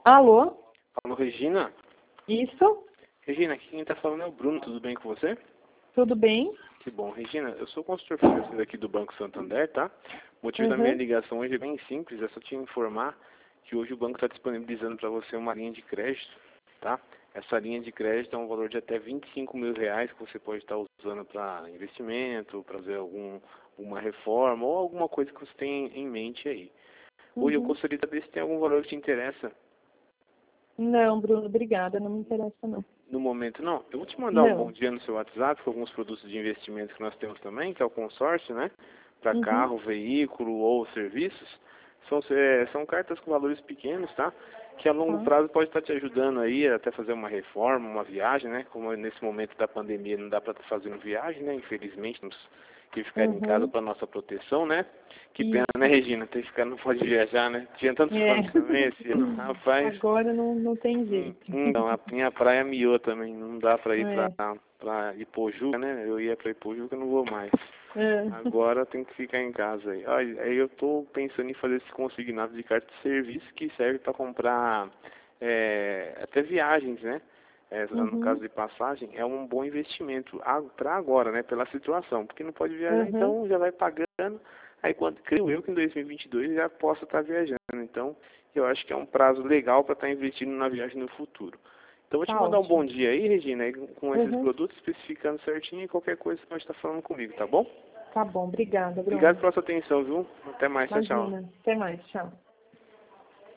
Alô? Alô, Regina? Isso? Regina, aqui quem tá falando é o Bruno, tudo bem com você? Tudo bem? Que bom. Regina, eu sou consultor financeiro aqui do Banco Santander, tá? O motivo da minha Uhum. ligação hoje é bem simples, é só te informar que hoje o banco está disponibilizando para você uma linha de crédito, tá? Essa linha de crédito é um valor de até R$ 25.000 que você pode estar usando para investimento, para fazer alguma reforma ou alguma coisa que você tem em mente aí. Hoje eu Uhum. gostaria de saber se tem algum valor que te interessa. Não, Bruno, obrigada. Não me interessa, não. No momento, não. Eu vou te mandar um bom Não. dia no seu WhatsApp com alguns produtos de investimento que nós temos também, que é o consórcio, né? Para Uhum. carro, veículo ou serviços. São cartas com valores pequenos, tá? Que a longo Tá. prazo pode estar te ajudando aí até fazer uma reforma, uma viagem, né? Como nesse momento da pandemia não dá para estar fazendo viagem, né? Infelizmente, temos que ficar em casa Uhum. para nossa proteção, né? Que pena, né, Isso. Regina? Ter que ficar, não pode viajar, né? Tinha tantos É. planos também esse ano, rapaz. Agora não tem jeito. Então, a minha praia miou também, não dá pra ir É. pra Ipojuca, né? Eu ia pra Ipojuca, não vou mais. É. Agora tem que ficar em casa aí. Aí eu tô pensando em fazer esse consignado de carta de serviço que serve para comprar até viagens, né? No caso Uhum. de passagem, é um bom investimento para agora, né? Pela situação, porque não pode viajar, Uhum. então já vai pagando. Aí quando creio eu que em 2022 já possa estar viajando. Então, eu acho que é um prazo legal para estar investindo na viagem no futuro. Então, vou te Tá mandar um bom ótimo. dia aí, Regina, aí com esses Uhum. produtos, especificando certinho e qualquer coisa você pode estar falando comigo, tá bom? Tá bom. Obrigada, Obrigado Bruno. pela sua atenção, viu? Até mais, tchau, tchau. Imagina. Até mais. Tchau.